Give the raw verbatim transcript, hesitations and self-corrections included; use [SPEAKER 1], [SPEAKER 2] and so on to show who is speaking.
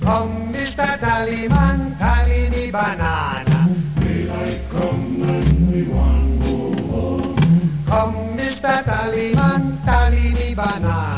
[SPEAKER 1] Come, Mister Tallyman, tally me banana.
[SPEAKER 2] Daylight come and we want go home.
[SPEAKER 1] Come, Mister Tallyman, tally me banana.